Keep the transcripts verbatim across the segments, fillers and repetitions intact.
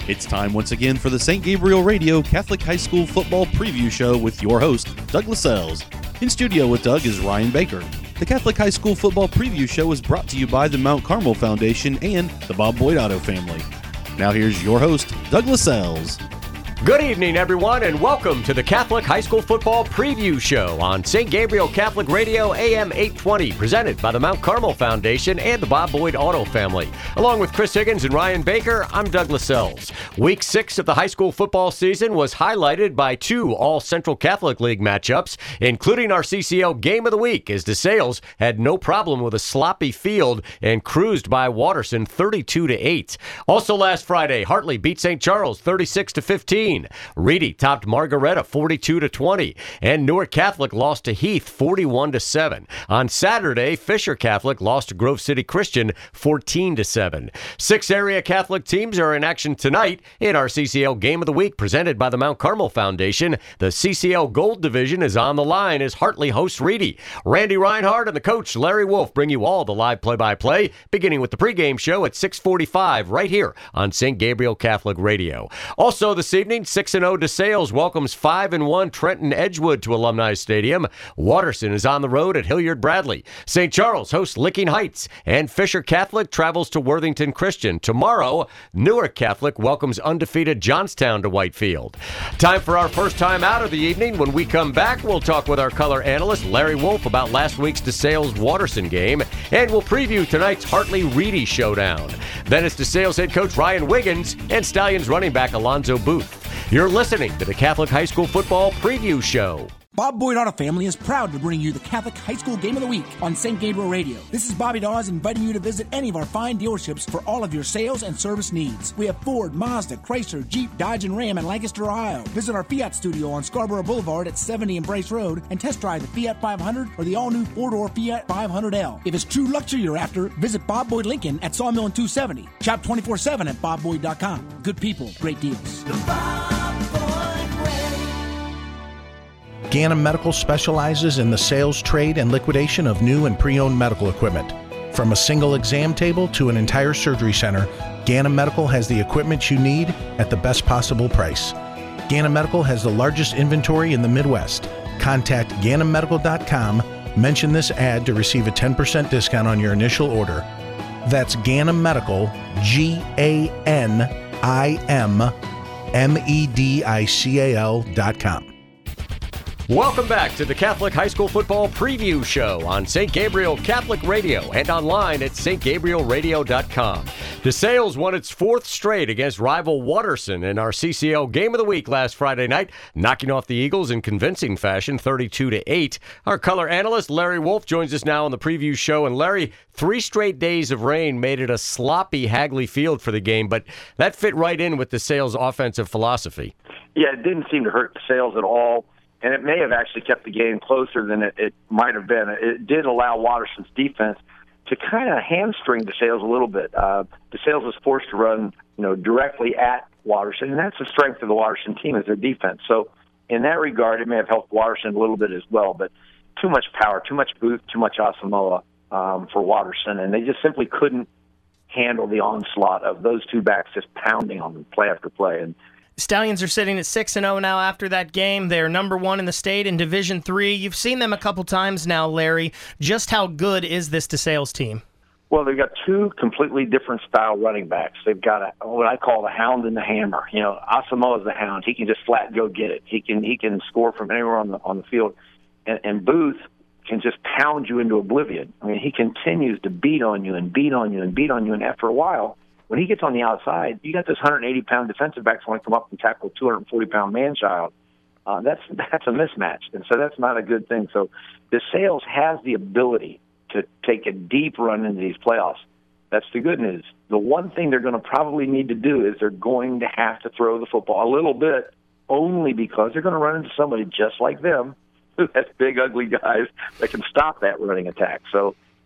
It's time once again for the Saint Gabriel Radio Catholic High School Football Preview Show with your host, Doug Lascelles. In studio with Doug is Ryan Baker. The Catholic High School Football Preview Show is brought to you by the Mount Carmel Foundation and the Bob Boyd Auto family. Now here's your host, Doug Lascelles. Good evening, everyone, and welcome to the Catholic High School Football Preview Show on Saint Gabriel Catholic Radio A M eight twenty, presented by the Mount Carmel Foundation and the Bob Boyd Auto family. Along with Chris Higgins and Ryan Baker, I'm Doug Lascelles. Week six of the high school football season was highlighted by two All-Central Catholic League matchups, including our C C L Game of the Week, as DeSales had no problem with a sloppy field and cruised by Waterson thirty-two to eight. Also last Friday, Hartley beat Saint Charles thirty-six to fifteen. Reedy topped Margaretta forty-two to twenty, and Newark Catholic lost to Heath forty-one to seven. On Saturday, Fisher Catholic lost to Grove City Christian fourteen to seven. Six area Catholic teams are in action tonight in our C C L Game of the Week, presented by the Mount Carmel Foundation. The C C L Gold Division is on the line as Hartley hosts Reedy. Randy Reinhardt and the coach Larry Wolf bring you all the live play-by-play, beginning with the pregame show at six forty-five right here on Saint Gabriel Catholic Radio. Also this evening, six and oh DeSales welcomes five and one Trenton Edgewood to Alumni Stadium. Waterson is on the road at Hilliard Bradley. Saint Charles hosts Licking Heights, and Fisher Catholic travels to Worthington Christian. Tomorrow, Newark Catholic welcomes undefeated Johnstown to Whitefield. Time for our first time out of the evening. When we come back, we'll talk with our color analyst Larry Wolf about last week's DeSales Waterson game, and we'll preview tonight's Hartley Reedy showdown. Then it's DeSales head coach Ryan Wiggins and Stallions running back Alonzo Booth. You're listening to the Catholic High School Football Preview Show. Bob Boyd Auto Family is proud to bring you the Catholic High School Game of the Week on Saint Gabriel Radio. This is Bobby Dawes inviting you to visit any of our fine dealerships for all of your sales and service needs. We have Ford, Mazda, Chrysler, Jeep, Dodge, and Ram in Lancaster, Ohio. Visit our Fiat studio on Scarborough Boulevard at seventy and Bryce Road and test drive the Fiat five hundred or the all-new four-door Fiat five hundred L. If it's true luxury you're after, visit Bob Boyd Lincoln at Sawmill and two seventy. Shop twenty-four seven at bob boyd dot com. Good people, great deals. Ganem Medical specializes in the sales, trade, and liquidation of new and pre-owned medical equipment. From a single exam table to an entire surgery center, Ganem Medical has the equipment you need at the best possible price. Ganem Medical has the largest inventory in the Midwest. Contact ganem medical dot com, mention this ad to receive a ten percent discount on your initial order. That's Ganem Medical, G A N I M M E D I C A L dot com. Welcome back to the Catholic High School Football Preview Show on Saint Gabriel Catholic Radio and online at saint gabriel radio dot com. DeSales won its fourth straight against rival Waterson in our C C L Game of the Week last Friday night, knocking off the Eagles in convincing fashion, thirty-two to eight. Our color analyst Larry Wolf joins us now on the preview show. And Larry, three straight days of rain made it a sloppy Hagley Field for the game, but that fit right in with DeSales' offensive philosophy. Yeah, it didn't seem to hurt DeSales at all. And it may have actually kept the game closer than it, it might have been. It did allow Waterson's defense to kind of hamstring DeSales a little bit. Uh, DeSales was forced to run, you know, directly at Waterson, and that's the strength of the Waterson team is their defense. So in that regard, it may have helped Waterson a little bit as well. But too much power, too much Booth, too much Asamoah um, for Waterson, and they just simply couldn't handle the onslaught of those two backs just pounding on them play after play. And Stallions are sitting at six and oh now after that game. They're number one in the state in Division three. You've seen them a couple times now, Larry. Just how good is this DeSales team? Well, they've got two completely different style running backs. They've got a, what I call the hound and the hammer. You know, Asamoah is the hound. He can just flat go get it. He can he can score from anywhere on the on the field. And, and Booth can just pound you into oblivion. I mean, he continues to beat on you and beat on you and beat on you. And after a while, when he gets on the outside, you got this one hundred eighty pound defensive backs want to come up and tackle a two hundred forty pound man-child. Uh, that's that's a mismatch, and so that's not a good thing. So DeSales has the ability to take a deep run into these playoffs. That's the good news. The one thing they're going to probably need to do is they're going to have to throw the football a little bit, only because they're going to run into somebody just like them who has big, ugly guys that can stop that running attack. So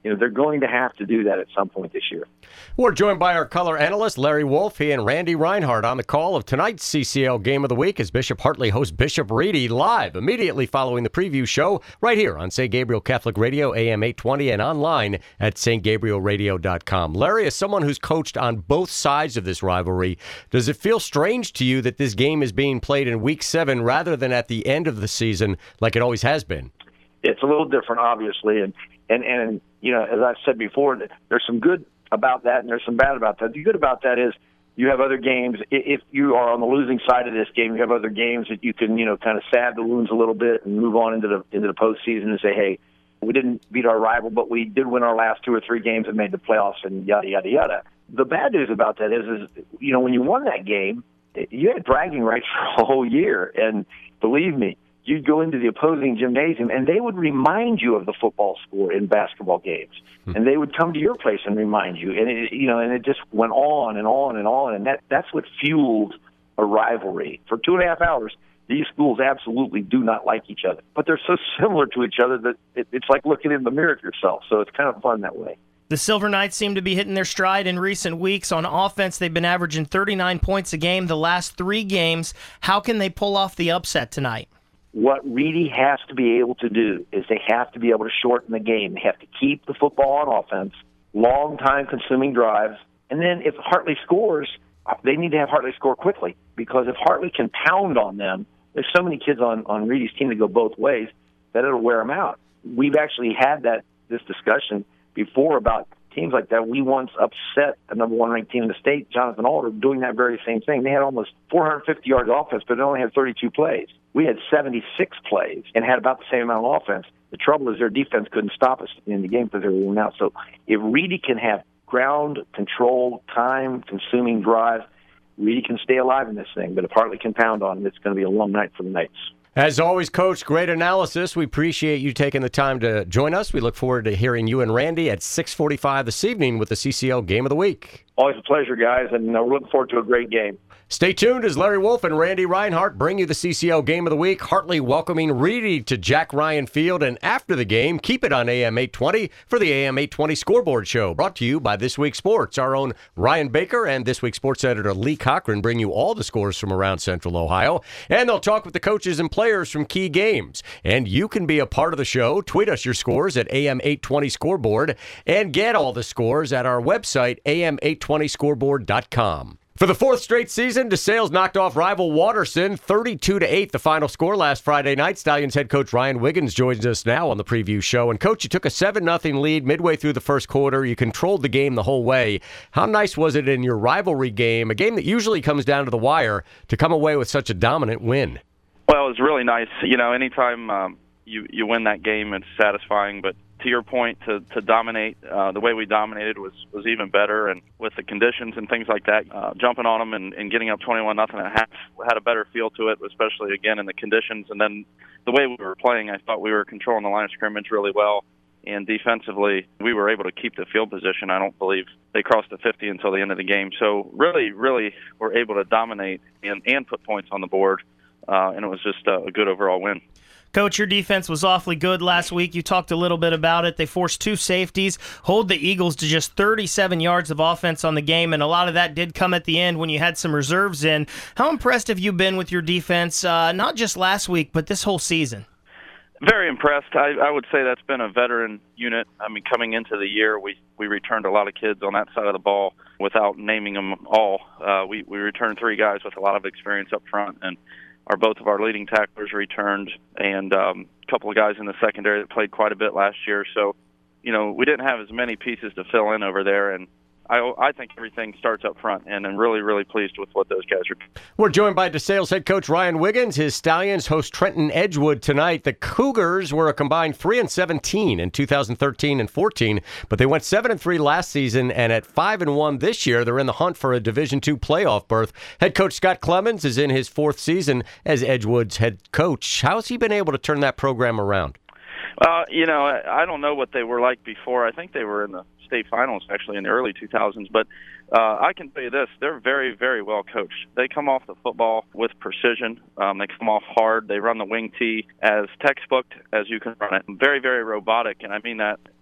You know, they're going to have to do that at some point this year. We're joined by our color analyst, Larry Wolf. He and Randy Reinhardt on the call of tonight's C C L Game of the Week as Bishop Hartley hosts Bishop Reedy live immediately following the preview show right here on Saint Gabriel Catholic Radio, A M eight twenty, and online at s t gabriel radio dot com. Larry, as someone who's coached on both sides of this rivalry, does it feel strange to you that this game is being played in week seven rather than at the end of the season like it always has been? It's a little different, obviously, and, and, and you know, as I've said before, there's some good about that and there's some bad about that. The good about that is you have other games. If you are on the losing side of this game, you have other games that you can, you know, kind of salve the wounds a little bit and move on into the into the postseason and say, hey, we didn't beat our rival, but we did win our last two or three games and made the playoffs and yada, yada, yada. The bad news about that is, is you know, when you won that game, you had bragging rights for a whole year. And believe me, you'd go into the opposing gymnasium, and they would remind you of the football score in basketball games. Hmm. And they would come to your place and remind you. And, it, you know, and it just went on and on and on. And that that's what fueled a rivalry. For two and a half hours, these schools absolutely do not like each other. But they're so similar to each other that it, it's like looking in the mirror at yourself. So it's kind of fun that way. The Silver Knights seem to be hitting their stride in recent weeks. On offense, they've been averaging thirty-nine points a game the last three games. How can they pull off the upset tonight? What Reedy has to be able to do is they have to be able to shorten the game. They have to keep the football on offense, long time-consuming drives, and then if Hartley scores, they need to have Hartley score quickly, because if Hartley can pound on them, there's so many kids on, on Reedy's team that go both ways that it'll wear them out. We've actually had that this discussion before about teams like that. We once upset a number one ranked team in the state, Jonathan Alder, doing that very same thing. They had almost four hundred fifty yards of offense, but they only had thirty-two plays. We had seventy-six plays and had about the same amount of offense. The trouble is their defense couldn't stop us in the game because they were winning out. So if Reedy can have ground control, time-consuming drives, Reedy can stay alive in this thing. But if Hartley can pound on it, it's going to be a long night for the Knights. As always, Coach, great analysis. We appreciate you taking the time to join us. We look forward to hearing you and Randy at six forty-five this evening with the C C L Game of the Week. Always a pleasure, guys, and we're looking forward to a great game. Stay tuned as Larry Wolf and Randy Reinhardt bring you the C C L Game of the Week. Hartley welcoming Reedy to Jack Ryan Field. And after the game, keep it on A M eight twenty for the A M eight twenty Scoreboard Show. Brought to you by This Week Sports. Our own Ryan Baker and This Week Sports editor Lee Cochran bring you all the scores from around Central Ohio. And they'll talk with the coaches and players from key games. And you can be a part of the show. Tweet us your scores at A M eight twenty Scoreboard. And get all the scores at our website, A M eight twenty scoreboard dot com. For the fourth straight season, DeSales knocked off rival Waterson thirty-two to eight, the final score last Friday night. Stallions head coach Ryan Wiggins joins us now on the preview show. And, Coach, you took a seven nothing lead midway through the first quarter. You controlled the game the whole way. How nice was it in your rivalry game, a game that usually comes down to the wire, to come away with such a dominant win? Well, it was really nice. You know, anytime um, you, you win that game, it's satisfying. But to your point, to, to dominate uh, the way we dominated was, was even better. And with the conditions and things like that, uh, jumping on them and, and getting up twenty-one nothing at half had a better feel to it, especially, again, in the conditions. And then the way we were playing, I thought we were controlling the line of scrimmage really well. And defensively, we were able to keep the field position. I don't believe they crossed the fifty until the end of the game. So really, really were able to dominate and, and put points on the board. Uh, and it was just a, a good overall win. Coach, your defense was awfully good last week. You talked a little bit about it. They forced two safeties, hold the Eagles to just thirty-seven yards of offense on the game, and a lot of that did come at the end when you had some reserves in. How impressed have you been with your defense, uh, not just last week, but this whole season? Very impressed. I, I would say that's been a veteran unit. I mean, coming into the year, we, we returned a lot of kids on that side of the ball without naming them all. Uh, we, we returned three guys with a lot of experience up front, and Our both of our leading tacklers returned, and um, a couple of guys in the secondary that played quite a bit last year. So, you know, we didn't have as many pieces to fill in over there, and I, I think everything starts up front, and I'm really, really pleased with what those guys are doing. We're joined by DeSales head coach Ryan Wiggins. His Stallions host Trenton Edgewood tonight. The Cougars were a combined three and seventeen in two thousand thirteen and fourteen, but they went seven and three last season, and at five and one this year, they're in the hunt for a Division two playoff berth. Head coach Scott Clemens is in his fourth season as Edgewood's head coach. How has he been able to turn that program around? Uh, you know, I, I don't know what they were like before. I think they were in the state finals actually in the early two thousands, but uh, I can tell you this, they're very, very well coached. They come off the football with precision. Um, they come off hard. They run the wing tee as textbook as you can run it. Very, very robotic, and I mean that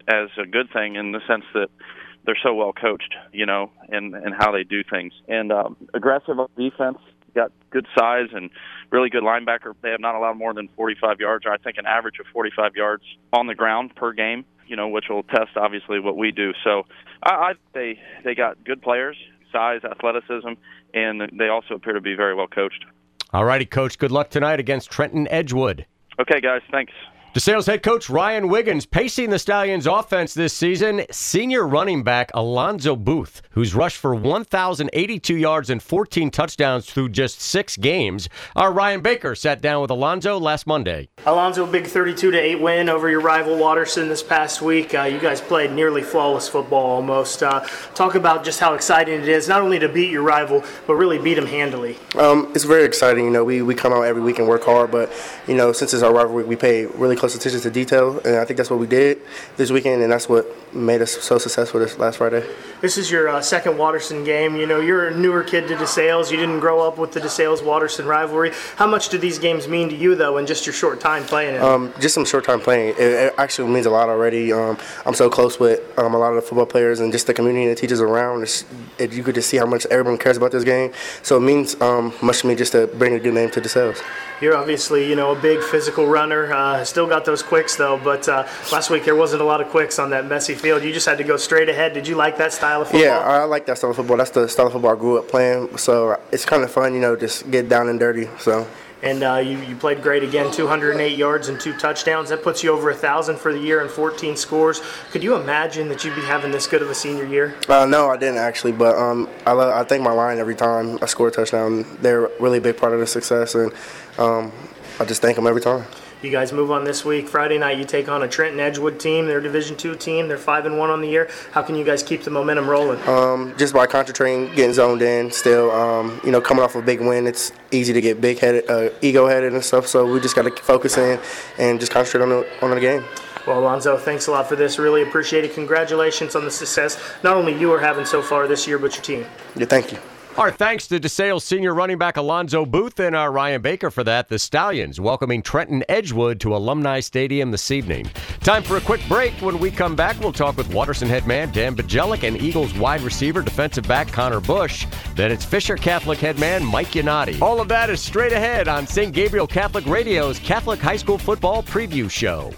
as a good thing in the sense that they're so well coached, you know, and and how they do things. And um, aggressive on defense, got good size and really good linebacker. They have not allowed more than forty-five yards, or I think an average of forty-five yards on the ground per game, you know, which will test obviously what we do. So I, I they they got good players, size, athleticism, and they also appear to be very well coached. All righty, Coach. Good luck tonight against Trenton Edgewood. Okay, guys. Thanks. DeSales head coach Ryan Wiggins pacing the Stallions' offense this season. Senior running back Alonzo Booth, who's rushed for one thousand eighty-two yards and fourteen touchdowns through just six games. Our Ryan Baker sat down with Alonzo last Monday. Alonzo, big thirty-two to eight win over your rival Watterson this past week. Uh, you guys played nearly flawless football almost. Uh, talk about just how exciting it is, not only to beat your rival, but really beat him handily. Um, it's very exciting. You know, we, we come out every week and work hard, but, you know, since it's our rivalry, we pay really close attention to detail, and I think that's what we did this weekend, and that's what made us so successful this last Friday. This is your uh, second Watterson game. You know, you're a newer kid to DeSales. You didn't grow up with the DeSales-Watterson rivalry. How much do these games mean to you, though, in just your short time playing it? Um, just some short time playing. It, it actually means a lot already. Um, I'm so close with um, a lot of the football players and just the community and the teachers around. It's, it, you could just see how much everyone cares about this game. So it means um, much to me just to bring a good name to DeSales. You're obviously, you know, a big physical runner. Uh, still got those quicks, though, but uh, last week there wasn't a lot of quicks on that messy field. You just had to go straight ahead. Did you like that style of football? Yeah, I like that style of football. That's the style of football I grew up playing. So it's kind of fun, you know, just get down and dirty. So. And uh, you, you played great again, two hundred eight yards and two touchdowns. That puts you over one thousand for the year and fourteen scores. Could you imagine that you'd be having this good of a senior year? Uh, no, I didn't actually, but um, I, love, I thank my line every time I score a touchdown. They're really a big part of the success, and um, I just thank them every time. You guys move on this week. Friday night, you take on a Trenton Edgewood team. They're a Division two team. They're five and one on the year. How can you guys keep the momentum rolling? Um, just by concentrating, getting zoned in. Still, um, you know, coming off a big win, it's easy to get big-headed, uh, ego-headed and stuff. So we just got to focus in and just concentrate on the on the game. Well, Alonzo, thanks a lot for this. Really appreciate it. Congratulations on the success not only you are having so far this year, but your team. Yeah, thank you. Our thanks to DeSales senior running back Alonzo Booth and our Ryan Baker for that. The Stallions welcoming Trenton Edgewood to Alumni Stadium this evening. Time for a quick break. When we come back, we'll talk with Watterson head man Dan Bajelic and Eagles wide receiver defensive back Connor Bush. Then it's Fisher Catholic head man Mike Yanati. All of that is straight ahead on Saint Gabriel Catholic Radio's Catholic High School Football Preview Show.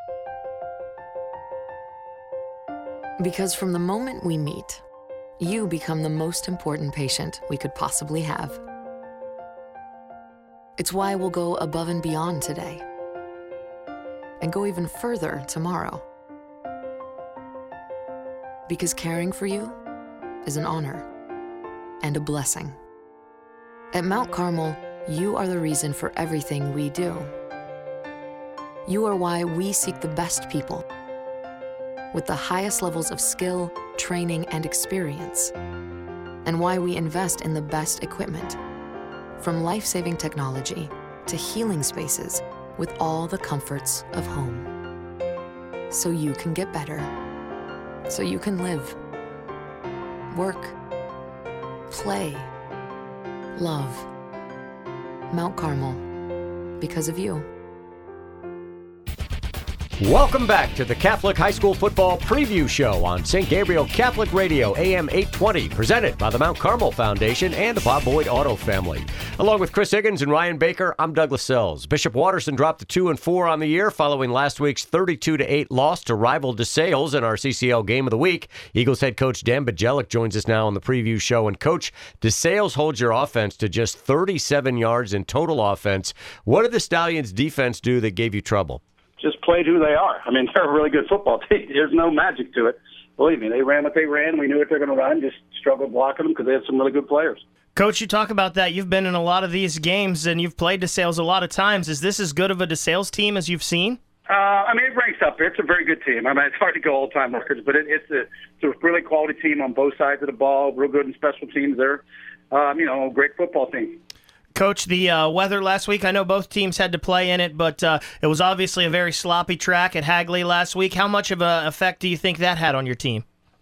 Because from the moment we meet, you become the most important patient we could possibly have. It's why we'll go above and beyond today and go even further tomorrow. Because caring for you is an honor and a blessing. At Mount Carmel, you are the reason for everything we do. You are why we seek the best people with the highest levels of skill, training, and experience, and why we invest in the best equipment, from life-saving technology to healing spaces with all the comforts of home. So you can get better, so you can live, work, play, love. Mount Carmel, because of you. Welcome back to the Catholic High School Football Preview Show on Saint Gabriel Catholic Radio, A M eight twenty, presented by the Mount Carmel Foundation and the Bob Boyd Auto Family. Along with Chris Higgins and Ryan Baker, I'm Douglas Sells. Bishop Watterson dropped to two and four on the year following last week's thirty-two to eight loss to rival DeSales in our C C L Game of the Week. Eagles head coach Dan Bajelic joins us now on the Preview Show. And Coach, DeSales holds your offense to just thirty-seven yards in total offense. What did the Stallions' defense do that gave you trouble? Just played who they are. I mean, they're a really good football team. There's no magic to it. Believe me, they ran what they ran. We knew what they were going to run. Just struggled blocking them because they had some really good players. Coach, you talk about that. You've been in a lot of these games, and you've played DeSales a lot of times. Is this as good of a DeSales team as you've seen? Uh, I mean, it ranks up there. It's a very good team. I mean, it's hard to go all-time records, but it, it's, a, it's a really quality team on both sides of the ball, real good in special teams. They're, um, you know, a great football team. Coach, the uh, weather last week, I know both teams had to play in it, but uh, it was obviously a very sloppy track at Hagley last week. How much of an effect do you think that had on your team? You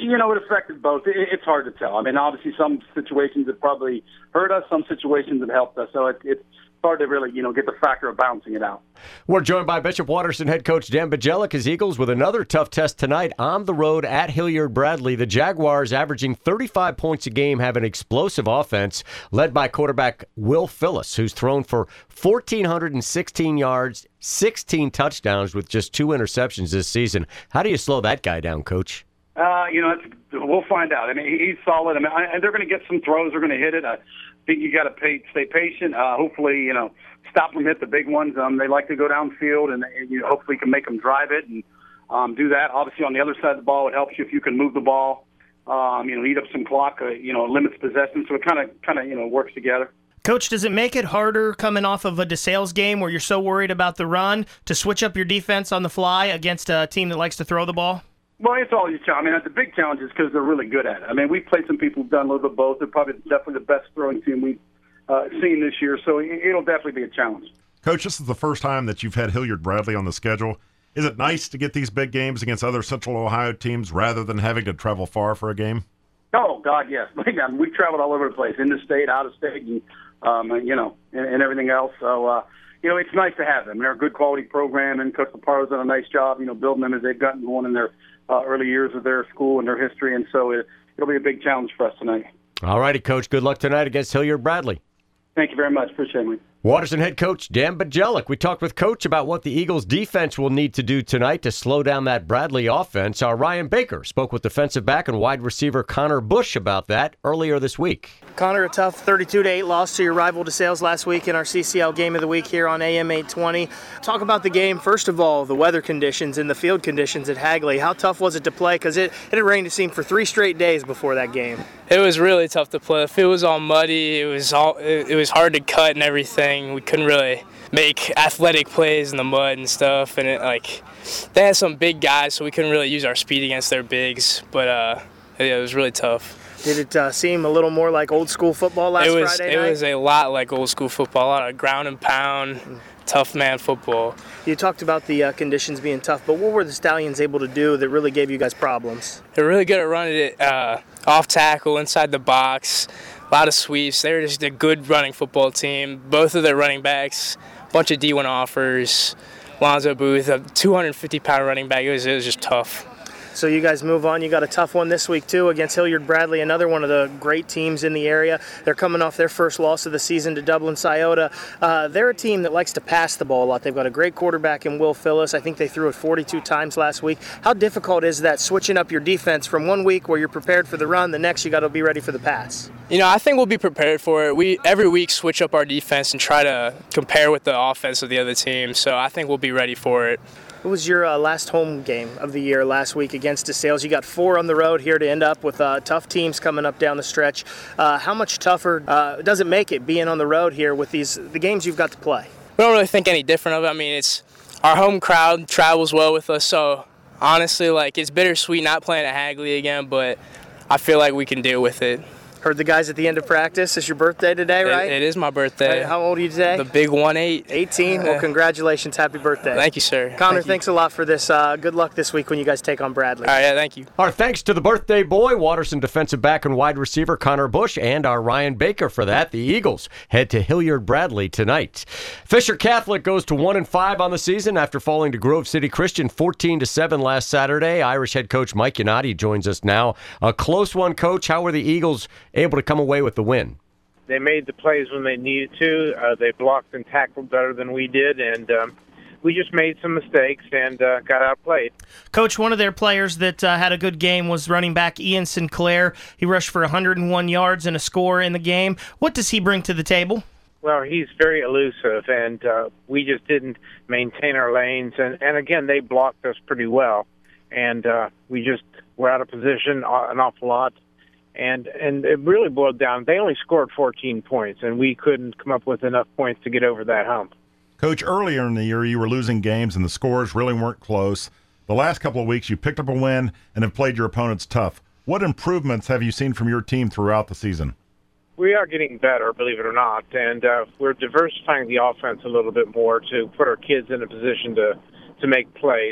You know, it affected both. It, it's hard to tell. I mean, obviously some situations have probably hurt us, some situations have helped us. So it, it's hard to really, you know, get the factor of balancing it out. We're joined by Bishop Watterson head coach Dan Bajelic as Eagles with another tough test tonight on the road at Hilliard Bradley. The Jaguars averaging thirty-five points a game have an explosive offense led by quarterback Will Phillips, who's thrown for one thousand four hundred sixteen yards, sixteen touchdowns with just two interceptions this season. How do you slow that guy down, Coach? Uh, you know, it's, we'll find out. I mean, he's solid. I mean, I, and they're going to get some throws. They're going to hit it. I think you got to pay, stay patient. Uh, hopefully, you know, stop them hit the big ones. Um, they like to go downfield, and, and you know, hopefully can make them drive it and um, do that. Obviously, on the other side of the ball, it helps you if you can move the ball. Um, you know, eat up some clock. Uh, you know, limits possession. So it kind of, kind of, you know, works together. Coach, does it make it harder coming off of a DeSales game where you're so worried about the run to switch up your defense on the fly against a team that likes to throw the ball? Well, it's all you challenge. I mean, the big challenge is because they're really good at it. I mean, we've played some people who've done a little bit of both. They're probably definitely the best throwing team we've uh, seen this year, so it'll definitely be a challenge. Coach, this is the first time that you've had Hilliard Bradley on the schedule. Is it nice to get these big games against other Central Ohio teams rather than having to travel far for a game? Oh, God, yes. We've traveled all over the place, in the state, out of state, and, um, you know, and, and everything else. So, uh, you know, it's nice to have them. They're a good quality program, and Coach Leparo's done a nice job, you know, building them as they've gotten going in their uh, early years of their school and their history. And so it, it'll be a big challenge for us tonight. All righty, Coach. Good luck tonight against Hilliard Bradley. Thank you very much. Appreciate it. Watterson head coach Dan Bajelic. We talked with Coach about what the Eagles defense will need to do tonight to slow down that Bradley offense. Our Ryan Baker spoke with defensive back and wide receiver Connor Bush about that earlier this week. Connor, a tough thirty-two to eight loss to your rival DeSales last week in our C C L Game of the Week here on A M eight twenty. Talk about the game. First of all, the weather conditions and the field conditions at Hagley. How tough was it to play? Because it, it had rained, it seemed, for three straight days before that game. It was really tough to play. If it was all muddy, it was all it, it was hard to cut and everything. We couldn't really make athletic plays in the mud and stuff. And it like they had some big guys, so we couldn't really use our speed against their bigs. But uh, yeah, it was really tough. Did it uh, seem a little more like old school football last it was, Friday It night? was a lot like old school football, a lot of ground and pound, mm. tough man football. You talked about the uh, conditions being tough, but what were the Stallions able to do that really gave you guys problems? They're really good at running it uh, off tackle, inside the box, a lot of sweeps. They're just a good running football team. Both of their running backs, a bunch of D one offers, Lonzo Booth, a two hundred fifty pound running back. It was, it was just tough. So you guys move on. You got a tough one this week, too, against Hilliard Bradley, another one of the great teams in the area. They're coming off their first loss of the season to Dublin Scioto. Uh, they're a team that likes to pass the ball a lot. They've got a great quarterback in Will Phillips. I think they threw it forty-two times last week. How difficult is that, switching up your defense from one week where you're prepared for the run, the next you got to be ready for the pass? You know, I think we'll be prepared for it. We every week switch up our defense and try to compare with the offense of the other team. So I think we'll be ready for it. It was your uh, last home game of the year last week against DeSales. You got four on the road here to end up with uh, tough teams coming up down the stretch. Uh, how much tougher uh, does it make it being on the road here with these the games you've got to play? We don't really think any different of it. I mean, it's our home crowd travels well with us, so honestly, like it's bittersweet not playing at Hagley again, but I feel like we can deal with it. Heard the guys at the end of practice. It's your birthday today, right? It, it is my birthday. How old are you today? The big one eight. eighteen. Well, congratulations. Happy birthday. Thank you, sir. Connor, thank thanks you. a lot for this. Uh, good luck this week when you guys take on Bradley. All right, yeah, thank you. Our thanks to the birthday boy, Watterson defensive back and wide receiver Connor Bush, and our Ryan Baker for that. The Eagles head to Hilliard Bradley tonight. Fisher Catholic goes to one and five on the season after falling to Grove City Christian fourteen to seven last Saturday. Irish head coach Mike Yannotti joins us now. A close one, Coach. How were the Eagles able to come away with the win? They made the plays when they needed to. Uh, they blocked and tackled better than we did, and um, we just made some mistakes and uh, got outplayed. Coach, one of their players that uh, had a good game was running back Ian Sinclair. He rushed for one hundred one yards and a score in the game. What does he bring to the table? Well, he's very elusive, and uh, we just didn't maintain our lanes. And, and again, they blocked us pretty well, and uh, we just were out of position an awful lot. And and it really boiled down. They only scored fourteen points, and we couldn't come up with enough points to get over that hump. Coach, earlier in the year, you were losing games, and the scores really weren't close. The last couple of weeks, you picked up a win and have played your opponents tough. What improvements have you seen from your team throughout the season? We are getting better, believe it or not, and uh, we're diversifying the offense a little bit more to put our kids in a position to, to make plays.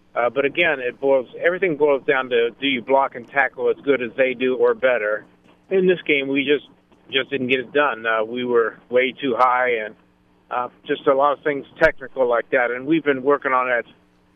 Uh, but again, it boils everything boils down to, do you block and tackle as good as they do or better? In this game, we just just didn't get it done. Uh, we were way too high, and uh, just a lot of things technical like that. And we've been working on that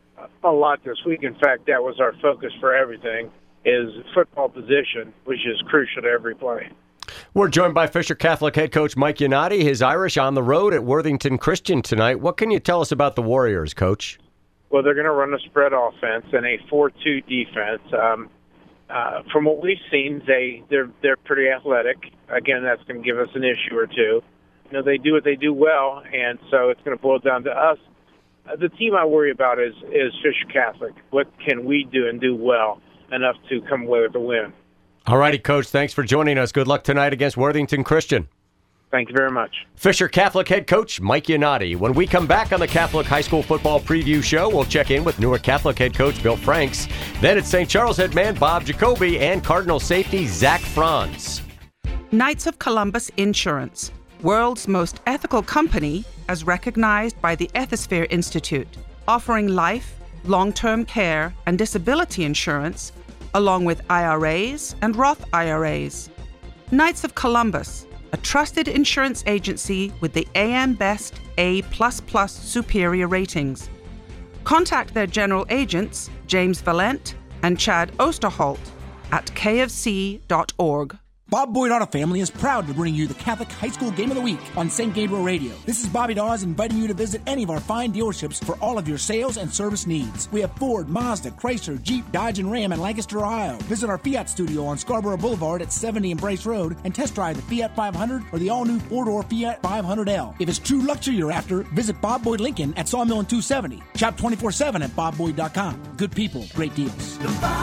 a lot this week. In fact, that was our focus for everything, is football position, which is crucial to every play. We're joined by Fisher Catholic head coach Mike Yanati. His Irish on the road at Worthington Christian tonight. What can you tell us about the Warriors, Coach? Well, they're going to run a spread offense and a four two defense. Um, uh, from what we've seen, they they're they're pretty athletic. Again, that's going to give us an issue or two. You know, they do what they do well, and so it's going to boil down to us. Uh, the team I worry about is is Fisher Catholic. What can we do and do well enough to come away with a win? All righty, Coach. Thanks for joining us. Good luck tonight against Worthington Christian. Thank you very much. Fisher Catholic head coach Mike Yanati. When we come back on the Catholic High School Football Preview Show, we'll check in with Newark Catholic head coach Bill Franks. Then it's Saint Charles head man Bob Jacoby and Cardinal safety Zach Franz. Knights of Columbus Insurance, world's most ethical company as recognized by the Ethisphere Institute, offering life, long-term care, and disability insurance, along with I R As and Roth I R As. Knights of Columbus, a trusted insurance agency with the A M Best A plus plus superior ratings. Contact their general agents, James Valent and Chad Osterholt, at k f c dot org. Bob Boyd Auto Family is proud to bring you the Catholic High School Game of the Week on Saint Gabriel Radio. This is Bobby Dawes inviting you to visit any of our fine dealerships for all of your sales and service needs. We have Ford, Mazda, Chrysler, Jeep, Dodge, and Ram in Lancaster, Ohio. Visit our Fiat studio on Scarborough Boulevard at seventy and Bryce Road and test drive the Fiat five hundred or the all-new four-door Fiat five hundred L. If it's true luxury you're after, visit Bob Boyd Lincoln at Sawmill and two seventy. Shop twenty-four seven at bob boyd dot com. Good people, great deals.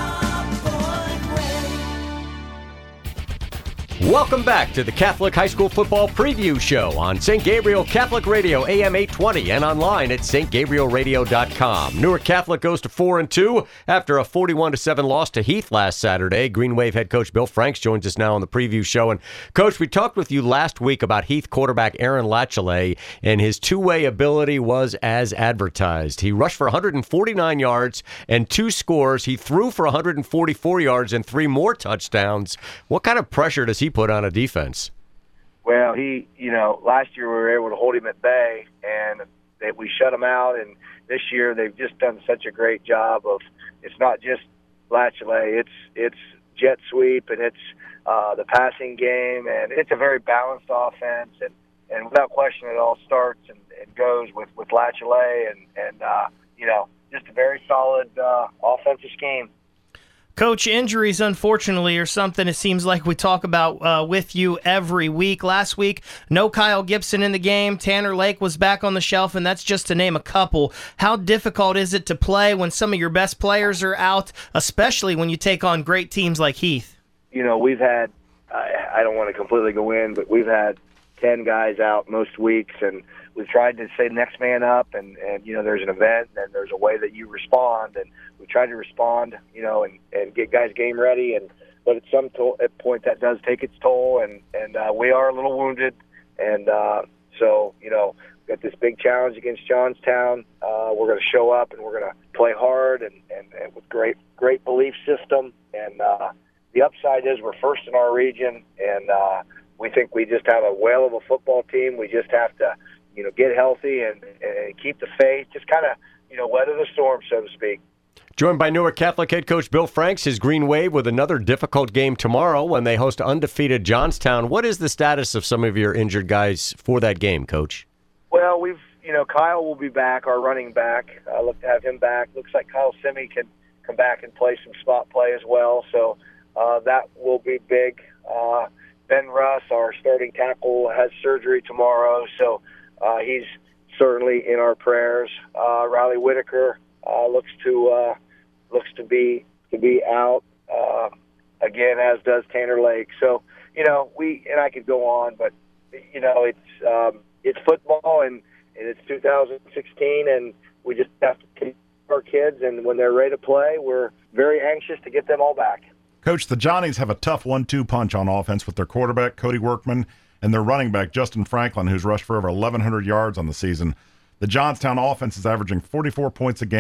Welcome back to the Catholic High School Football Preview Show on Saint Gabriel Catholic Radio, A M eight twenty, and online at st gabriel radio dot com. Newark Catholic goes to four and two after a forty-one to seven loss to Heath last Saturday. Green Wave head coach Bill Franks joins us now on the Preview Show. And, Coach, we talked with you last week about Heath quarterback Aaron Latchley, and his two-way ability was as advertised. He rushed for one hundred forty-nine yards and two scores. He threw for one hundred forty-four yards and three more touchdowns. What kind of pressure does he put on a defense? Well, he, you know, last year we were able to hold him at bay, and they, we shut him out. And this year they've just done such a great job of. It's not just Latchley; it's it's jet sweep, and it's uh, the passing game, and it's a very balanced offense. And, and without question, it all starts and, and goes with with Latchley, and and uh, you know, just a very solid uh, offensive scheme. Coach, injuries, unfortunately, are something it seems like we talk about uh, with you every week. Last week, no Kyle Gibson in the game. Tanner Lake was back on the shelf, and that's just to name a couple. How difficult is it to play when some of your best players are out, especially when you take on great teams like Heath? You know, we've had, I, I don't want to completely go in, but we've had ten guys out most weeks, and we've tried to say next man up, and, and you know, there's an event, and there's a way that you respond, and we try to respond, you know, and, and get guys game ready, and but at some to- at point that does take its toll, and, and uh, we are a little wounded, and uh, so, you know, we've got this big challenge against Johnstown. Uh, we're going to show up, and we're going to play hard, and, and, and with great great belief system, and uh, the upside is we're first in our region, and uh, we think we just have a whale of a football team. We just have to, you know, get healthy and, and keep the faith, just kind of, you know, weather the storm, so to speak. Joined by Newark Catholic head coach Bill Franks, his Green Wave with another difficult game tomorrow when they host undefeated Johnstown. What is the status of some of your injured guys for that game, Coach? Well, we've, you know, Kyle will be back, our running back. I uh, look to have him back. Looks like Kyle Simi can come back and play some spot play as well, so uh, that will be big. Uh, Ben Russ, our starting tackle, has surgery tomorrow, so uh, he's certainly in our prayers. Uh, Riley Whitaker uh, looks to uh, looks to be to be out uh, again, as does Tanner Lake. So you know, we and I could go on, but you know, it's um, it's football, and, and it's two thousand sixteen, and we just have to keep our kids, and when they're ready to play, we're very anxious to get them all back. Coach, the Johnnies have a tough one two punch on offense with their quarterback, Cody Workman, and their running back, Justin Franklin, who's rushed for over eleven hundred yards on the season. The Johnstown offense is averaging forty-four points a game.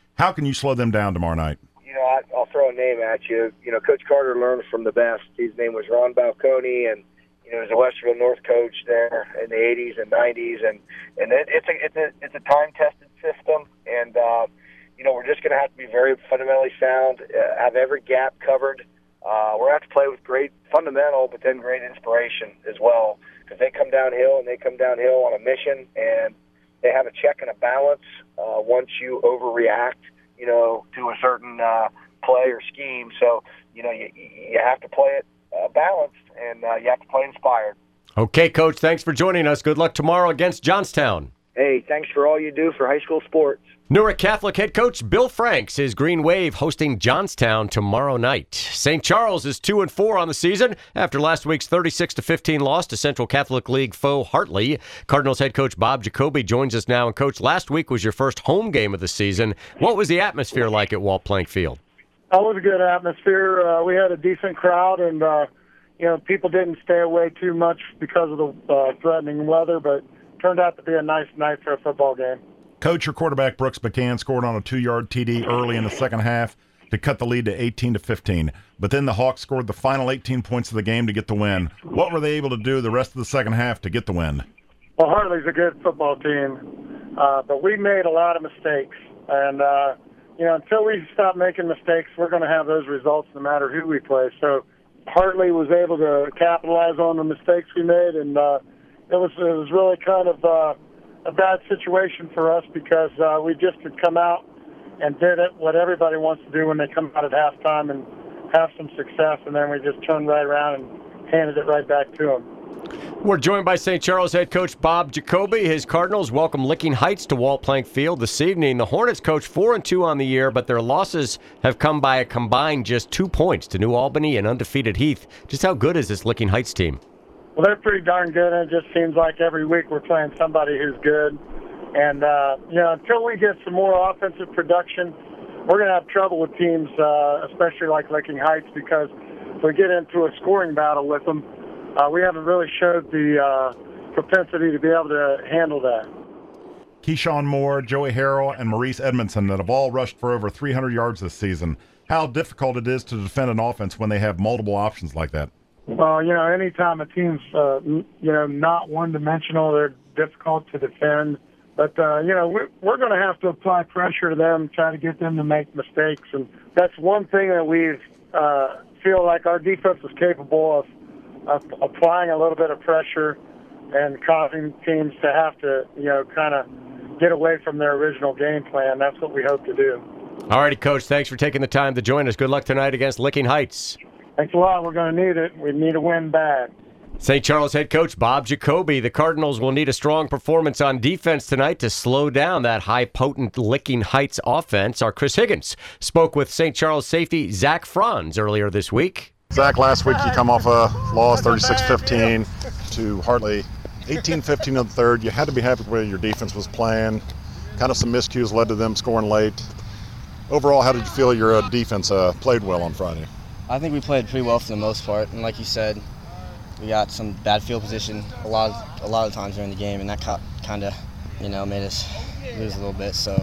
How can you slow them down tomorrow night? You know, I, I'll throw a name at you. You know, Coach Carter learns from the best. His name was Ron Balconi, and you know, he was a Westerville North coach there in the eighties and nineties, and and it, it's a it's a it's a time-tested system, and uh, you know, we're just going to have to be very fundamentally sound, uh, have every gap covered. Uh, we're going to have to play with great fundamental, but then great inspiration as well, because they come downhill and they come downhill on a mission, and they have a check and a balance. Uh, once you overreact, you know, to a certain uh, play or scheme, so you know, you you have to play it uh, balanced, and uh, you have to play inspired. Okay, Coach, thanks for joining us. Good luck tomorrow against Johnstown. Hey, thanks for all you do for high school sports. Newark Catholic head coach Bill Franks is Green Wave hosting Johnstown tomorrow night. Saint Charles is two and four on the season after last week's thirty-six to fifteen loss to Central Catholic League foe Hartley. Cardinals head coach Bob Jacoby joins us now. And Coach, last week was your first home game of the season. What was the atmosphere like at Walt Plank Field? It was a good atmosphere. Uh, we had a decent crowd, and uh, you know, people didn't stay away too much because of the uh, threatening weather, but turned out to be a nice night for a football game. Coach, your quarterback Brooks McCann scored on a two-yard T D early in the second half to cut the lead to eighteen to fifteen. But then the Hawks scored the final eighteen points of the game to get the win. What were they able to do the rest of the second half to get the win? Well, Hartley's a good football team, uh, but we made a lot of mistakes. And, uh, you know, until we stop making mistakes, we're going to have those results no matter who we play. So Hartley was able to capitalize on the mistakes we made, and uh, it was it was really kind of uh, a bad situation for us because uh, we just had come out and did it what everybody wants to do when they come out at halftime and have some success, and then we just turned right around and handed it right back to them. We're joined by Saint Charles head coach Bob Jacoby. His Cardinals welcome Licking Heights to Walt Plank Field this evening. The Hornets coach four and two on the year, but their losses have come by a combined just two points to New Albany and undefeated Heath. Just how good is this Licking Heights team? Well, they're pretty darn good, and it just seems like every week we're playing somebody who's good. And, uh, you know, until we get some more offensive production, we're going to have trouble with teams, uh, especially like Licking Heights, because if we get into a scoring battle with them, uh, we haven't really showed the uh, propensity to be able to handle that. Keyshawn Moore, Joey Harrell, and Maurice Edmondson that have all rushed for over three hundred yards this season. How difficult it is to defend an offense when they have multiple options like that? Well, you know, anytime a team's, uh, you know, not one-dimensional, they're difficult to defend. But, uh, you know, we're, we're going to have to apply pressure to them, try to get them to make mistakes. And that's one thing that we uh, feel like our defense is capable of, of applying a little bit of pressure and causing teams to have to, you know, kind of get away from their original game plan. That's what we hope to do. All righty, Coach. Thanks for taking the time to join us. Good luck tonight against Licking Heights. Thanks a lot. We're going to need it. We need a win bad. Saint Charles head coach Bob Jacoby. The Cardinals will need a strong performance on defense tonight to slow down that high-potent Licking Heights offense. Our Chris Higgins spoke with Saint Charles safety Zach Franz earlier this week. Zach, last week you come off a loss thirty-six fifteen to Hartley, eighteen fifteen in the third. You had to be happy with the way your defense was playing. Kind of some miscues led to them scoring late. Overall, how did you feel your uh, defense uh, played well on Friday? I think we played pretty well for the most part, and like you said, we got some bad field position a lot, of, a lot of times during the game, and that kind of, you know, made us lose a little bit. So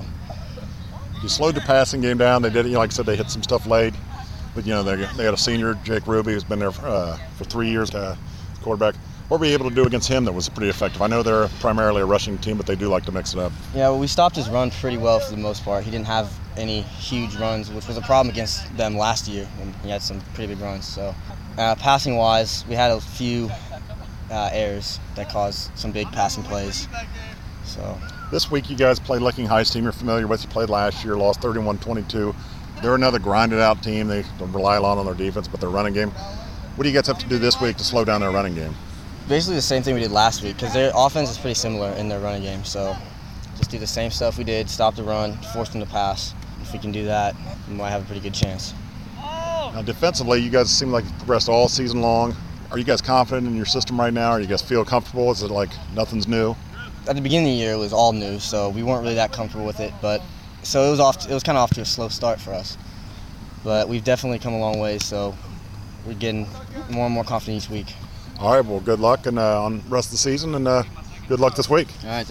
you slowed the passing game down. They did, you know, like I said, they hit some stuff late, but you know they they had a senior, Jake Ruby, who's been there for, uh, for three years, uh, quarterback. What were you able to do against him that was pretty effective? I know they're primarily a rushing team, but they do like to mix it up. Yeah, well, we stopped his run pretty well for the most part. He didn't have any huge runs, which was a problem against them last year, and he had some pretty big runs. So, uh, passing-wise, we had a few uh, errors that caused some big passing plays. So this week, you guys played Licking Heights team you're familiar with. You played last year, lost thirty-one twenty-two. They're another grinded-out team. They rely a lot on their defense, but their running game. What do you guys have to do this week to slow down their running game? Basically the same thing we did last week, because their offense is pretty similar in their running game. So just do the same stuff we did, stop the run, force them to pass. If we can do that, we might have a pretty good chance. Now, defensively, you guys seem like you progressed all season long. Are you guys confident in your system right now? Are you guys feel comfortable? Is it like nothing's new? At the beginning of the year, it was all new, so we weren't really that comfortable with it. But so it was off. To, it was kind of off to a slow start for us. But we've definitely come a long way, so we're getting more and more confident each week. All right, well, good luck and uh, on the rest of the season, and uh, good luck this week. All right, thank you.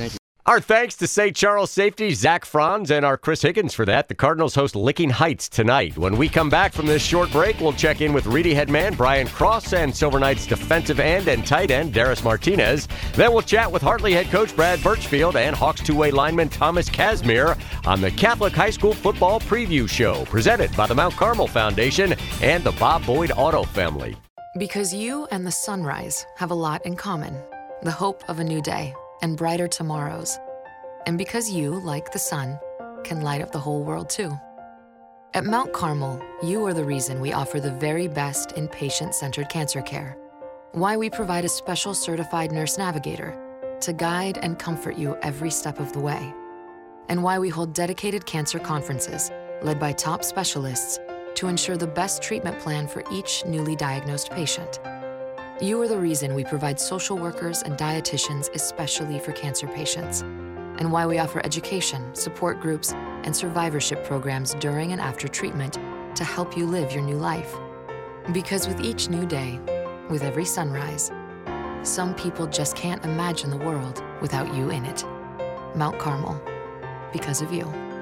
Our thanks to Saint Charles safety Zach Franz and our Chris Higgins for that. The Cardinals host Licking Heights tonight. When we come back from this short break, we'll check in with Reedy head man Brian Cross and Silver Knights defensive end and tight end Darius Martinez. Then we'll chat with Hartley head coach Brad Birchfield and Hawks two-way lineman Thomas Casimir on the Catholic High School Football Preview Show, presented by the Mount Carmel Foundation and the Bob Boyd Auto Family. Because you and the sunrise have a lot in common. The hope of a new day and brighter tomorrows. And because you, like the sun, can light up the whole world too. At Mount Carmel, you are the reason we offer the very best in patient-centered cancer care. Why we provide a special certified nurse navigator to guide and comfort you every step of the way. And why we hold dedicated cancer conferences led by top specialists to ensure the best treatment plan for each newly diagnosed patient. You are the reason we provide social workers and dietitians especially for cancer patients, and why we offer education, support groups, and survivorship programs during and after treatment to help you live your new life. Because with each new day, with every sunrise, some people just can't imagine the world without you in it. Mount Carmel, because of you.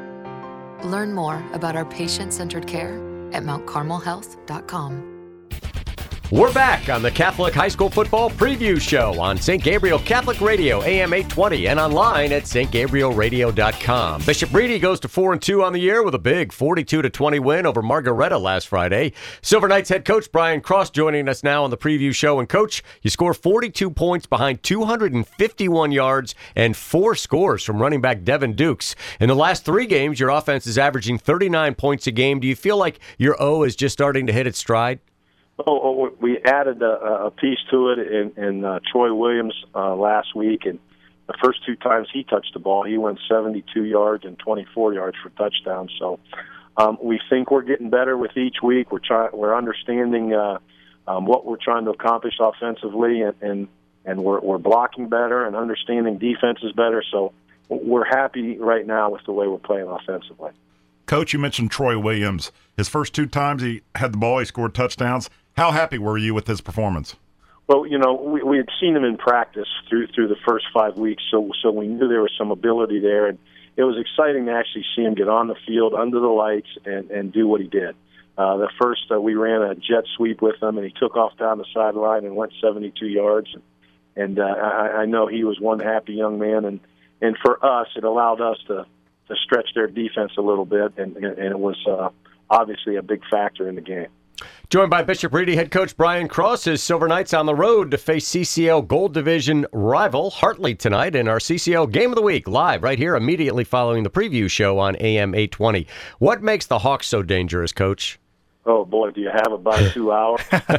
Learn more about our patient-centered care at mount carmel health dot com. We're back on the Catholic High School Football Preview Show on Saint Gabriel Catholic Radio, A M eight twenty, and online at st gabriel radio dot com. Bishop Reedy goes to four and two on the year with a big forty-two to twenty win over Margaretta last Friday. Silver Knights head coach Brian Cross joining us now on the preview show. And, Coach, you score forty-two points behind two hundred fifty-one yards and four scores from running back Devin Dukes. In the last three games, your offense is averaging thirty-nine points a game. Do you feel like your O is just starting to hit its stride? Oh, we added a, a piece to it in, in uh, Troy Williams uh, last week, and the first two times he touched the ball, he went seventy-two yards and twenty-four yards for touchdowns. So um, we think we're getting better with each week. We're trying, we're understanding uh, um, what we're trying to accomplish offensively, and and, and we're, we're blocking better and understanding defenses better. So we're happy right now with the way we're playing offensively. Coach, you mentioned Troy Williams. His first two times he had the ball, he scored touchdowns. How happy were you with his performance? Well, you know, we, we had seen him in practice through through the first five weeks, so so we knew there was some ability there, and it was exciting to actually see him get on the field under the lights and, and do what he did. Uh, the first, uh, we ran a jet sweep with him, and he took off down the sideline and went seventy-two yards. And, and uh, I, I know he was one happy young man, and, and for us, it allowed us to, to stretch their defense a little bit, and, and it was uh, obviously a big factor in the game. Joined by Bishop Reedy head coach Brian Cross, his Silver Knights on the road to face C C L Gold Division rival Hartley tonight in our C C L Game of the Week, live right here immediately following the preview show on A M eight twenty. What makes the Hawks so dangerous, Coach? Oh, boy, do you have about two hours?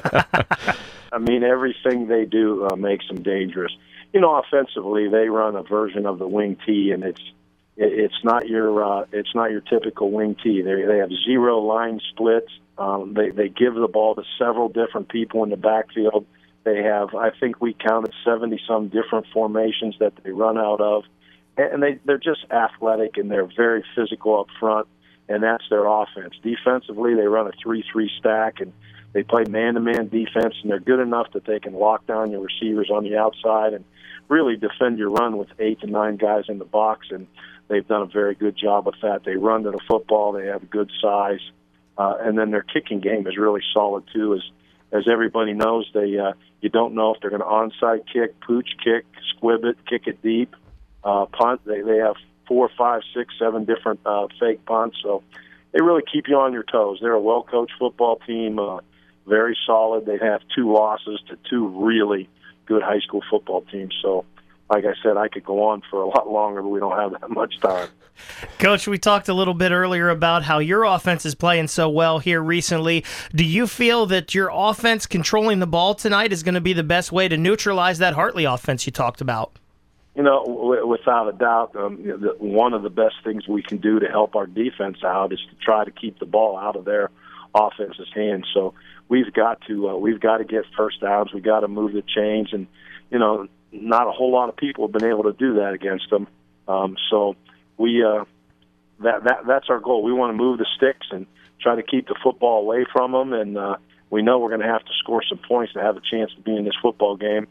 I mean, everything they do uh, makes them dangerous. You know, offensively, they run a version of the wing T, and it's it's not your uh, it's not your typical wing T. They they have zero line splits. Um, they, they give the ball to several different people in the backfield. They have, I think we counted seventy-some different formations that they run out of. And they, they're just athletic, and they're very physical up front, and that's their offense. Defensively, they run a three three stack, and they play man-to-man defense, and they're good enough that they can lock down your receivers on the outside and really defend your run with eight to nine guys in the box, and they've done a very good job with that. They run to the football. They have good size. Uh, and then their kicking game is really solid too. As as everybody knows, they uh, you don't know if they're going to onside kick, pooch kick, squib it, kick it deep, uh, punt. They they have four, five, six, seven different uh, fake punts. So they really keep you on your toes. They're a well coached football team, uh, very solid. They have two losses to two really good high school football teams. So, like I said, I could go on for a lot longer, but we don't have that much time. Coach, we talked a little bit earlier about how your offense is playing so well here recently. Do you feel that your offense controlling the ball tonight is going to be the best way to neutralize that Hartley offense you talked about? You know, w- without a doubt, um, you know, the, one of the best things we can do to help our defense out is to try to keep the ball out of their offense's hands. So we've got to uh, we've got to get first downs. We've got to move the chains, and you know, not a whole lot of people have been able to do that against them. Um, so we uh, that that that's our goal. We want to move the sticks and try to keep the football away from them, and uh, we know we're going to have to score some points to have a chance to be in this football game.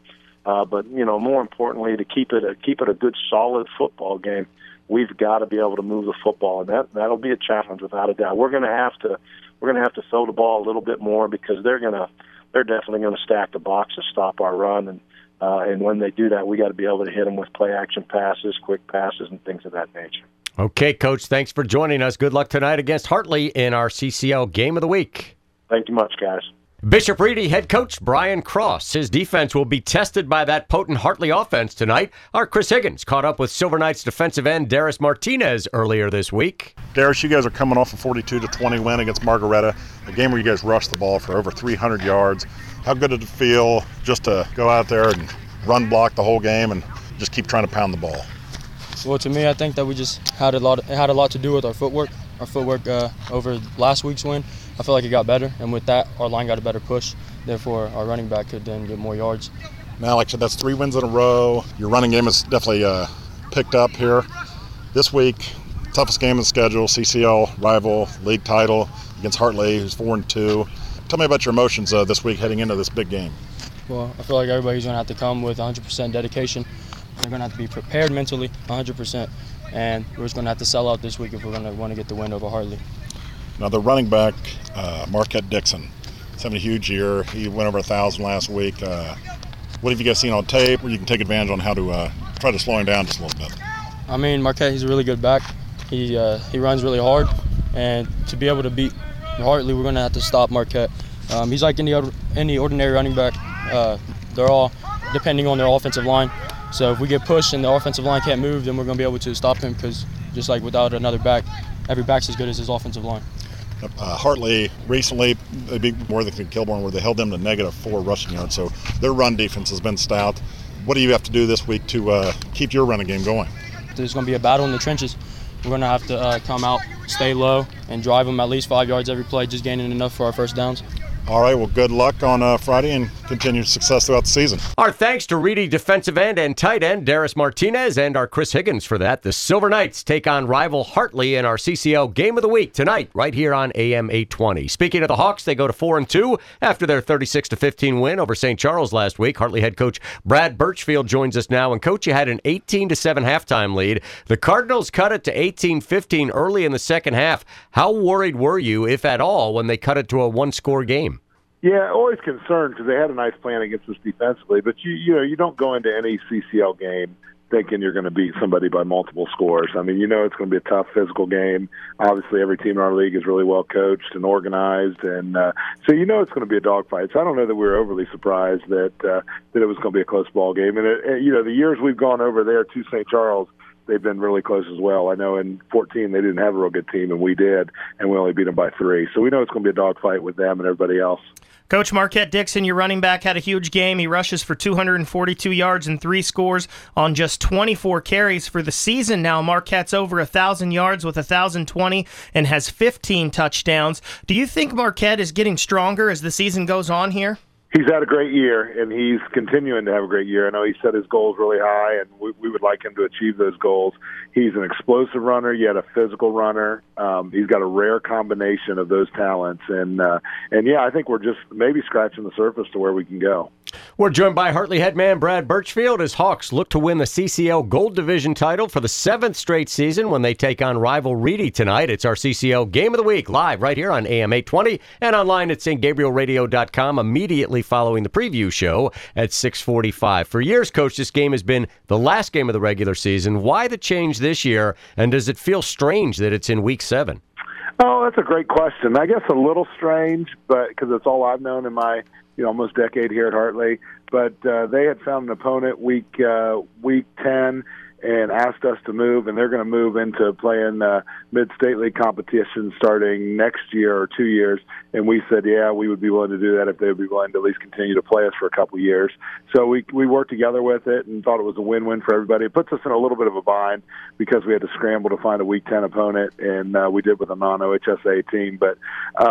Uh, but you know, more importantly, to keep it a, keep it a good, solid football game, we've got to be able to move the football, and that that'll be a challenge without a doubt. We're going to have to we're going to have to throw the ball a little bit more because they're going to they're definitely going to stack the box to stop our run, and uh, and when they do that, we got to be able to hit them with play action passes, quick passes, and things of that nature. Okay, Coach, thanks for joining us. Good luck tonight against Hartley in our C C L Game of the Week. Thank you much, guys. Bishop Ready head coach Brian Cross. His defense will be tested by that potent Hartley offense tonight. Our Chris Higgins caught up with Silver Knights defensive end Darius Martinez earlier this week. Darius, you guys are coming off a forty-two to twenty win against Margaretta, a game where you guys rushed the ball for over three hundred yards. How good did it feel just to go out there and run block the whole game and just keep trying to pound the ball? Well, to me, I think that we just had a lot. It had a lot to do with our footwork. Our footwork uh, over last week's win, I feel like it got better, and with that, our line got a better push. Therefore, our running back could then get more yards. Now, like I said, that's three wins in a row. Your running game has definitely uh, picked up here. This week, toughest game in the schedule, C C L rival, league title against Hartley, who's four and two. Tell me about your emotions uh, this week heading into this big game. Well, I feel like everybody's going to have to come with one hundred percent dedication. They're going to have to be prepared mentally, one hundred percent. And we're just going to have to sell out this week if we're going to want to get the win over Hartley. Now, the running back, uh, Marquette Dixon, he's having a huge year. He went over one thousand last week. Uh, what have you guys seen on tape where you can take advantage on how to uh, try to slow him down just a little bit? I mean, Marquette, he's a really good back. He uh, he runs really hard. And to be able to beat Hartley, we're going to have to stop Marquette. Um, he's like any, other, any ordinary running back. Uh, they're all depending on their offensive line. So if we get pushed and the offensive line can't move, then we're going to be able to stop him because just like without another back, every back's as good as his offensive line. Uh, Hartley recently, they beat more than Kilbourne where they held them to negative four rushing yards. So their run defense has been stout. What do you have to do this week to uh, keep your running game going? There's going to be a battle in the trenches. We're going to have to uh, come out, stay low, and drive them at least five yards every play, just gaining enough for our first downs. All right, well, good luck on uh, Friday and continued success throughout the season. Our thanks to Reedy defensive end and tight end Darius Martinez and our Chris Higgins for that. The Silver Knights take on rival Hartley in our C C L Game of the Week tonight, right here on A M eight twenty. Speaking of the Hawks, they go to four and two after their thirty-six to fifteen win over Saint Charles last week. Hartley head coach Brad Birchfield joins us now. And, Coach, you had an eighteen to seven halftime lead. The Cardinals cut it to eighteen fifteen early in the second half. How worried were you, if at all, when they cut it to a one-score game? Yeah, always concerned because they had a nice plan against us defensively. But you, you know, you don't go into any C C L game thinking you're going to beat somebody by multiple scores. I mean, you know, it's going to be a tough physical game. Obviously, every team in our league is really well coached and organized, and uh, so you know it's going to be a dogfight. So I don't know that we were overly surprised that uh, that it was going to be a close ball game. And it, it, you know, the years we've gone over there to Saint Charles, they've been really close as well. I know in fourteen they didn't have a real good team, and we did, and we only beat them by three. So we know it's going to be a dogfight with them and everybody else. Coach, Marquette Dixon, your running back, had a huge game. He rushes for two hundred forty-two yards and three scores on just twenty-four carries for the season. Now Marquette's over one thousand yards with one thousand twenty and has fifteen touchdowns. Do you think Marquette is getting stronger as the season goes on here? He's had a great year, and he's continuing to have a great year. I know he set his goals really high, and we, we would like him to achieve those goals. He's an explosive runner, yet a physical runner. Um, he's got a rare combination of those talents. And, uh, and yeah, I think we're just maybe scratching the surface to where we can go. We're joined by Hartley head man Brad Birchfield as Hawks look to win the C C L Gold Division title for the seventh straight season when they take on rival Reedy tonight. It's our C C L Game of the Week, live right here on A M eight twenty and online at St Gabriel Radio dot com immediately following the preview show at six forty-five. For years, Coach, this game has been the last game of the regular season. Why the change this year, and does it feel strange that it's in week seven? Oh, that's a great question. I guess a little strange, but because it's all I've known in my you know almost decade here at Hartley. But uh, they had found an opponent week uh, week ten and asked us to move, and they're going to move into playing uh, mid-state league competition starting next year or two years. And we said, yeah, we would be willing to do that if they would be willing to at least continue to play us for a couple of years. So we we worked together with it and thought it was a win-win for everybody. It puts us in a little bit of a bind because we had to scramble to find a week ten opponent, and uh, we did with a non-O H S A team. But um,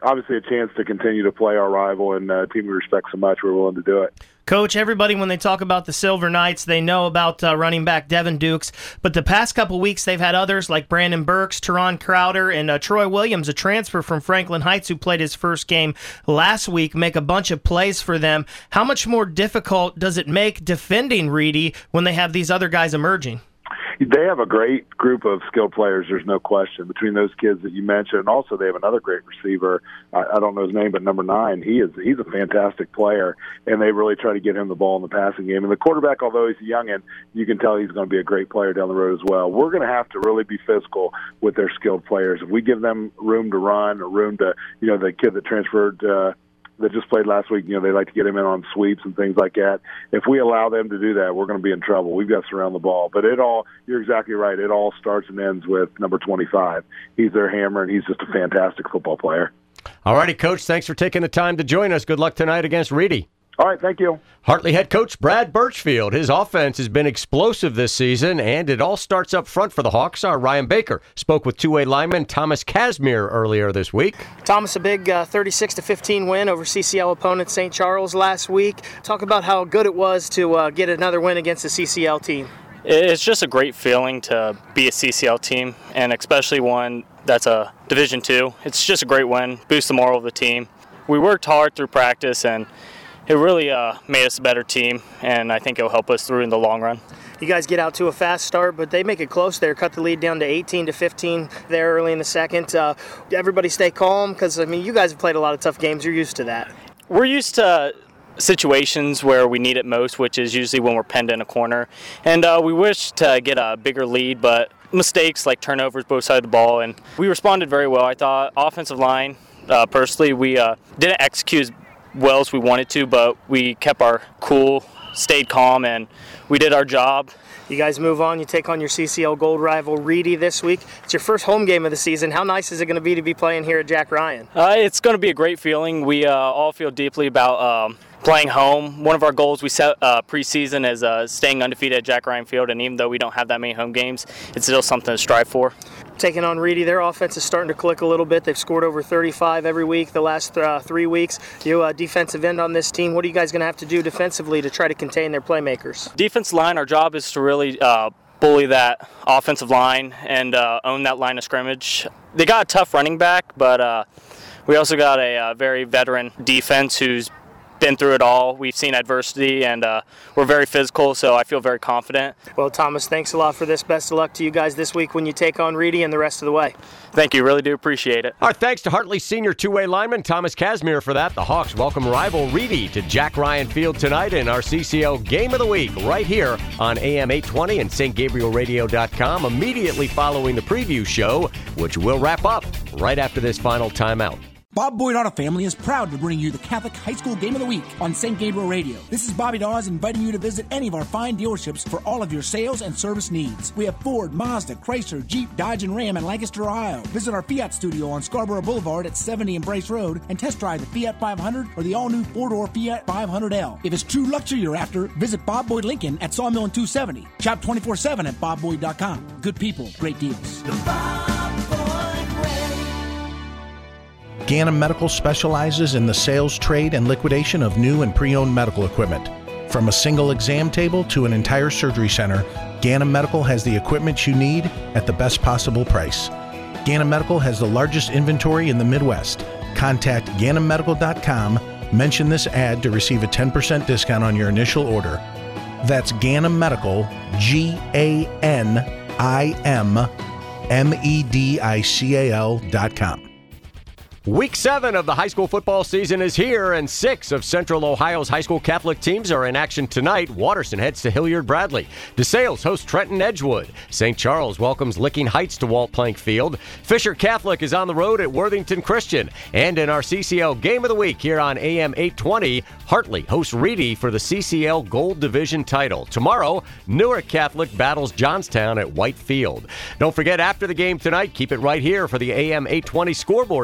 obviously a chance to continue to play our rival and uh, team we respect so much. We're willing to do it. Coach, everybody, when they talk about the Silver Knights, they know about uh, running back Devin Dukes. But the past couple weeks, they've had others like Brandon Burks, Teron Crowder, and uh, Troy Williams, a transfer from Franklin Heights who played his first game last week, make a bunch of plays for them. How much more difficult does it make defending Reedy when they have these other guys emerging? They have a great group of skilled players, there's no question, between those kids that you mentioned. And also they have another great receiver. I, I don't know his name, but number nine, he is he's a fantastic player, and they really try to get him the ball in the passing game. And the quarterback, although he's a youngin', you can tell he's going to be a great player down the road as well. We're going to have to really be physical with their skilled players. If we give them room to run or room to, you know, the kid that transferred uh, that just played last week, you know, they like to get him in on sweeps and things like that. If we allow them to do that, we're going to be in trouble. We've got to surround the ball. But it all, you're exactly right, it all starts and ends with number twenty-five. He's their hammer, and he's just a fantastic football player. All righty, Coach, thanks for taking the time to join us. Good luck tonight against Reedy. All right, thank you. Hartley head coach Brad Birchfield. His offense has been explosive this season, and it all starts up front for the Hawks. Our Ryan Baker spoke with two-way lineman Thomas Casimir earlier this week. Thomas, a big uh, thirty-six to fifteen win over C C L opponent Saint Charles last week. Talk about how good it was to uh, get another win against the C C L team. It's just a great feeling to be a C C L team, and especially one that's a Division two. It's just a great win, boost the morale of the team. We worked hard through practice, and it really uh, made us a better team, and I think it'll help us through in the long run. You guys get out to a fast start, but they make it close there, cut the lead down to eighteen to fifteen there early in the second. Uh, everybody stay calm, because, I mean, you guys have played a lot of tough games. You're used to that. We're used to situations where we need it most, which is usually when we're penned in a corner. And uh, we wish to get a bigger lead, but mistakes like turnovers both sides of the ball, and we responded very well. I thought offensive line, uh, personally, we uh, didn't execute as well as we wanted to, but we kept our cool, stayed calm, and we did our job. You guys move on. You take on your C C L Gold rival Reedy this week. It's your first home game of the season. How nice is it going to be to be playing here at Jack Ryan? Uh, it's going to be a great feeling. We uh, all feel deeply about um, playing home. One of our goals we set uh, preseason is uh, staying undefeated at Jack Ryan Field, and even though we don't have that many home games, it's still something to strive for. Taking on Reedy, their offense is starting to click a little bit. They've scored over thirty-five every week the last uh, three weeks. You uh, defensive end on this team. What are you guys going to have to do defensively to try to contain their playmakers? Defense line, our job is to really uh, bully that offensive line and uh, own that line of scrimmage. They got a tough running back, but uh, we also got a uh, very veteran defense who's been through it all. We've seen adversity, and uh, we're very physical, so I feel very confident. Well, Thomas, thanks a lot for this. Best of luck to you guys this week when you take on Reedy and the rest of the way. Thank you. Really do appreciate it. Our thanks to Hartley senior two-way lineman Thomas Casimir for that. The Hawks welcome rival Reedy to Jack Ryan Field tonight in our C C L Game of the Week right here on A M eight twenty and St Gabriel Radio dot com immediately following the preview show, which will wrap up right after this final timeout. Bob Boyd Auto Family is proud to bring you the Catholic High School Game of the Week on Saint Gabriel Radio. This is Bobby Dawes inviting you to visit any of our fine dealerships for all of your sales and service needs. We have Ford, Mazda, Chrysler, Jeep, Dodge, and Ram in Lancaster, Ohio. Visit our Fiat studio on Scarborough Boulevard at seventy and Bryce Road and test drive the Fiat five hundred or the all-new four-door Fiat five hundred L. If it's true luxury you're after, visit Bob Boyd Lincoln at Sawmill and two seventy. Shop twenty-four seven at bob boyd dot com. Good people, great deals. Ganem Medical specializes in the sales, trade, and liquidation of new and pre-owned medical equipment. From a single exam table to an entire surgery center, Ganem Medical has the equipment you need at the best possible price. Ganem Medical has the largest inventory in the Midwest. Contact ganem medical dot com, mention this ad to receive a ten percent discount on your initial order. That's Ganem Medical, G A N I M M E D I C A L dot com. Week seven of the high school football season is here, and six of Central Ohio's high school Catholic teams are in action tonight. Watterson heads to Hilliard-Bradley. DeSales hosts Trenton-Edgewood. Saint Charles welcomes Licking Heights to Walt Plank Field. Fisher Catholic is on the road at Worthington Christian. And in our C C L Game of the Week here on A M eight twenty, Hartley hosts Reedy for the C C L Gold Division title. Tomorrow, Newark Catholic battles Johnstown at White Field. Don't forget, after the game tonight, keep it right here for the A M eight twenty Scoreboard Show,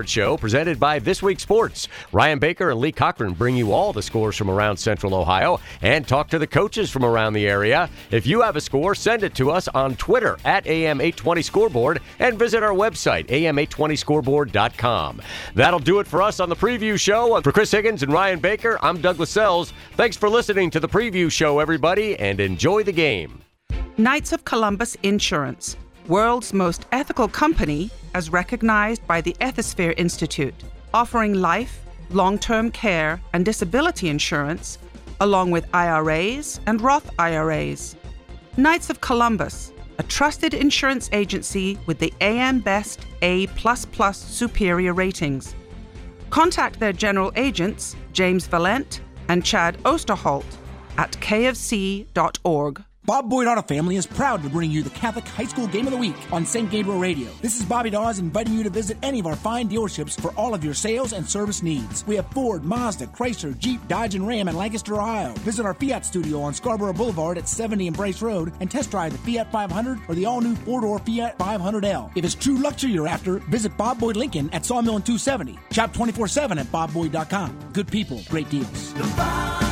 presented by This Week Sports. Ryan Baker and Lee Cochran bring you all the scores from around Central Ohio and talk to the coaches from around the area. If you have a score, send it to us on Twitter at A M eight twenty Scoreboard and visit our website, A M eight twenty scoreboard dot com. That'll do it for us on the preview show. For Chris Higgins and Ryan Baker, I'm Douglas Sells. Thanks for listening to the preview show, everybody, and enjoy the game. Knights of Columbus Insurance, world's most ethical company as recognized by the Ethisphere Institute, offering life, long-term care, and disability insurance, along with I R As and Roth I R As. Knights of Columbus, a trusted insurance agency with the A M Best A plus plus superior ratings. Contact their general agents, James Valent and Chad Osterholt, at k f c dot org. Bob Boyd Auto Family is proud to bring you the Catholic High School Game of the Week on Saint Gabriel Radio. This is Bobby Dawes inviting you to visit any of our fine dealerships for all of your sales and service needs. We have Ford, Mazda, Chrysler, Jeep, Dodge, and Ram in Lancaster, Ohio. Visit our Fiat studio on Scarborough Boulevard at seventy and Bryce Road and test drive the Fiat five hundred or the all-new four-door Fiat five hundred L. If it's true luxury you're after, visit Bob Boyd Lincoln at Sawmill and two seventy. Shop twenty-four seven at bob boyd dot com. Good people, great deals.